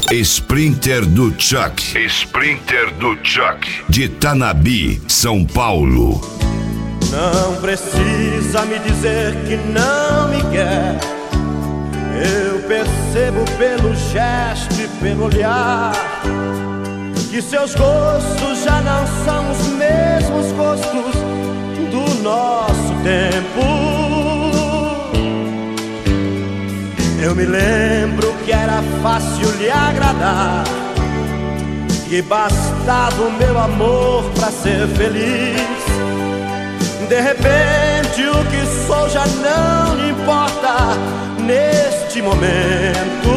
Sprinter do Chuck. Sprinter do Chuck. De Tanabi, São Paulo. Não precisa me dizer que não me quer. Eu percebo pelo gesto e pelo olhar que seus gostos já não são os mesmos gostos do nosso tempo. Eu me lembro que era fácil lhe agradar, que bastava o meu amor pra ser feliz. De repente o que sou já não lhe importa neste momento.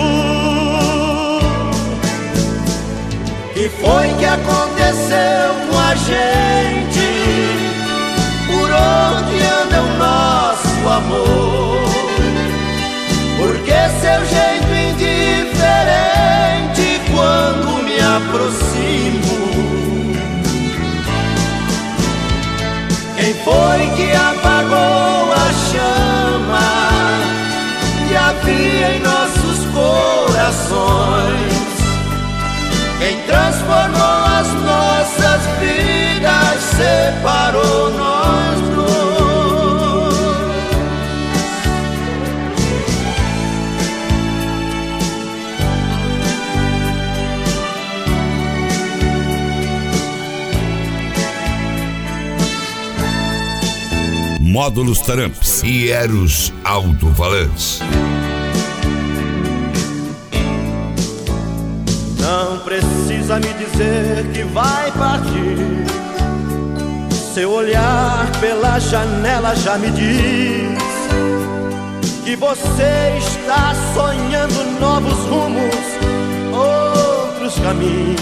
Que foi que aconteceu com a gente? Por onde anda o nosso amor? Por que seu jeito indiferente quando me aproximo? Quem foi que apagou a chama que havia em nossos corações? Quem transformou as nossas vidas, separou nós dois. Módulos Taramps e Eros Alto-Falantes. Não precisa me dizer que vai partir. Seu olhar pela janela já me diz que você está sonhando novos rumos, outros caminhos.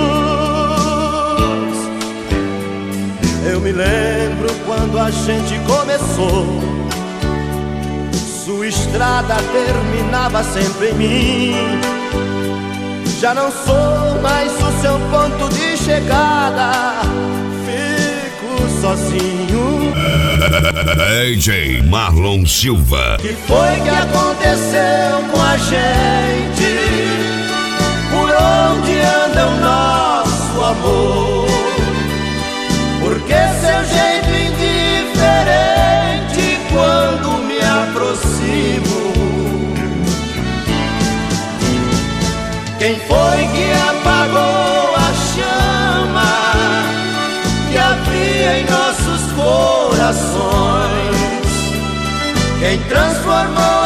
Eu me lembro quando a gente começou, sua estrada terminava sempre em mim. Já não sou mais o seu ponto de chegada, fico sozinho. AJ Marlon Silva. Que foi que aconteceu com a gente? Por onde anda o nosso amor? Por que seu jeito indiferente quando me aproximo? Quem foi que apagou a chama que havia em nossos corações? Quem transformou